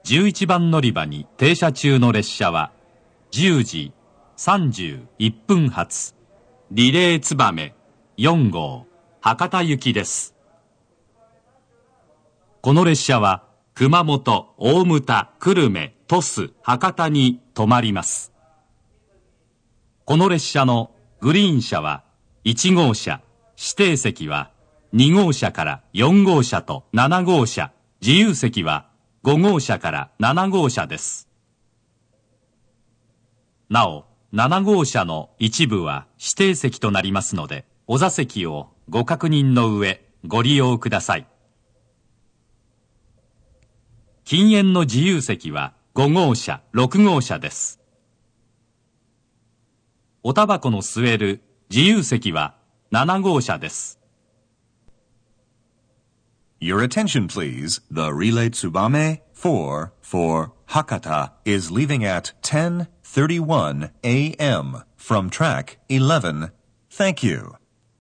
11番乗り場に停車中の列車は10時31分発リレーつばめ4号博多行きです。この列車は熊本、大牟田、久留米、鳥栖、博多に止まります。この列車のグリーン車は1号車、指定席は2号車から4号車と7号車、自由席は5号車から7号車です。なお、7号車の一部は指定席となりますので、お座席をご確認の上、ご利用ください。禁煙の自由席は5号車、6号車です。おタバコの吸える自由席は7号車です。 Your attention, please. The Relay Tsubame 4 for Hakata is leaving at 10:31 a.m. from track 11. Thank you.